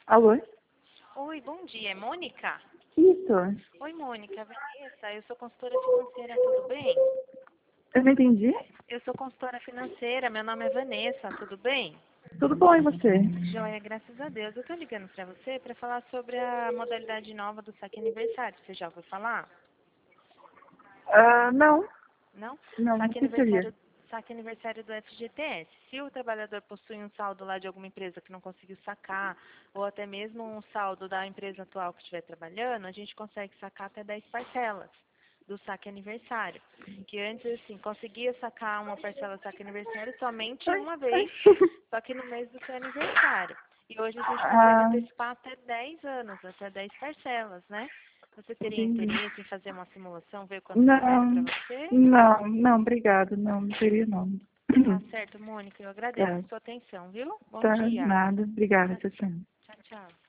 Alô? Oi, bom dia. É Mônica? Isso. Oi, Mônica. Vanessa, eu sou consultora financeira, tudo bem? Eu não entendi. Eu sou consultora financeira, meu nome é Vanessa, tudo bem? Tudo bom, e você? Joia, graças a Deus. Eu tô ligando pra você pra falar sobre a modalidade nova do saque aniversário. Você já ouviu falar? Não. Não? Não, o Saque que seria? aniversário, saque aniversário do FGTS. Se o trabalhador possui um saldo lá de alguma empresa que não conseguiu sacar, ou até mesmo um saldo da empresa atual que estiver trabalhando, a gente consegue sacar até 10 parcelas do saque aniversário. Que antes, assim, conseguia sacar uma parcela do saque aniversário somente Ai, uma ai. vez, só que no mês do seu aniversário. E hoje a gente consegue Ah, antecipar até 10 anos, até 10 parcelas, né? Você teria entendi. interesse em fazer uma simulação, ver quanto ficaria para Não, você? não, não, obrigado. Não teria não. Tá certo, Mônica. Eu agradeço Tá, a sua atenção, viu? Bom tá, dia. nada. Obrigada, Tchau, tchau, tchau. tchau. Tchau.